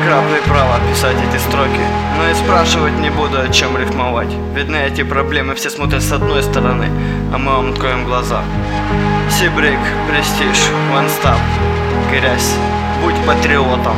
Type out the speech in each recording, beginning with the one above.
капли права писать эти строки, но и спрашивать не буду, о чем рифмовать. Ведь на эти проблемы все смотрят с одной стороны, а мы вам откроем глаза. Сибрик, престиж, ванстап, грязь, будь патриотом.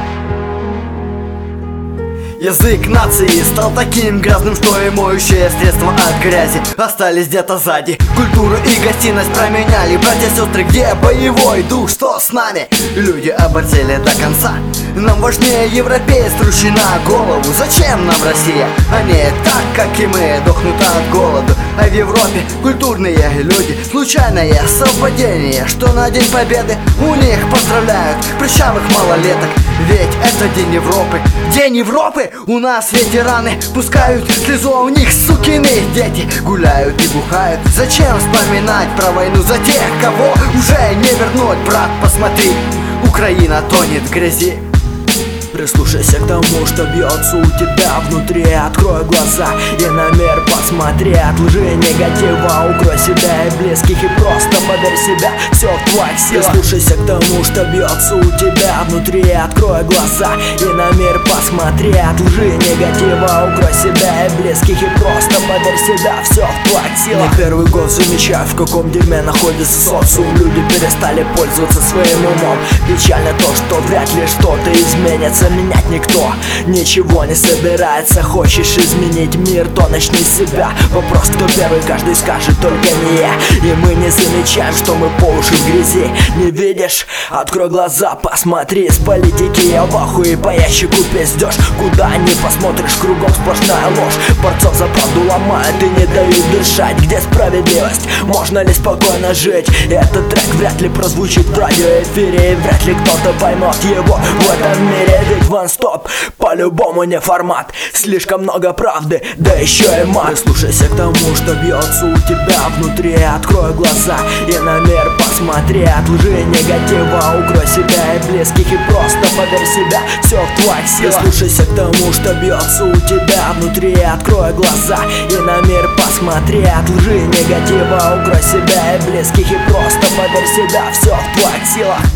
Язык нации стал таким грязным, что и моющие средства от грязи остались где-то сзади. Культуру и гостиность променяли. Братья, сестры, где боевой дух? Что с нами? Люди оборзели до конца. Нам важнее европеец, трущий на голову. Зачем нам Россия? Они так, как и мы, дохнут от голоду. А в Европе культурные люди. Случайное совпадение, что на День Победы у них поздравляют прыщавых малолеток. Ведь это День Европы. День Европы! У нас ветераны пускают слезу, а у них сукины дети гуляют и бухают. Зачем вспоминать про войну за тех, кого уже не вернуть? Брат, посмотри, Украина тонет в грязи. Прислушайся к тому, что бьется у тебя внутри. Открой глаза и на мир посмотри. От лжи и негатива укрой себя и близких, и просто поверь себя, все в твоих силах. Прислушайся к тому, что бьется у тебя внутри. Открой глаза и на мир посмотри. От лжи и негатива укрой себя и близких, и просто поверь себя, все в твоих силах. Не первый год замечаю, в каком дерьме находится социум. Люди перестали пользоваться своим умом. Печально то, что вряд ли что-то изменится. Менять никто ничего не собирается. Хочешь изменить мир, то начни с себя. Вопрос, кто первый, каждый скажет, только не я. И мы не замечаем, что мы по уши в грязи. Не видишь? Открой глаза, посмотри. С политики я в ахуе, по ящику пиздешь. Куда не посмотришь, кругом сплошная ложь. Борцов за правду ломают и не дают дышать. Где справедливость? Можно ли спокойно жить? Этот трек вряд ли прозвучит в радиоэфире, и вряд ли кто-то поймет его в этом мире. Ведь ван-стоп по-любому не формат. Слишком много правды, да еще и мат. Прислушайся к тому, что бьется у тебя внутри. Открой глаза и на мир посмотри. От лжи и негатива укрой себя и близких, и просто поверь себя, все в твоих силах. Прислушайся к тому, что бьется у тебя внутри. Открой глаза и на мир посмотри. От лжи и негатива укрой себя и близких, и просто поверь себя, все в твоих силах.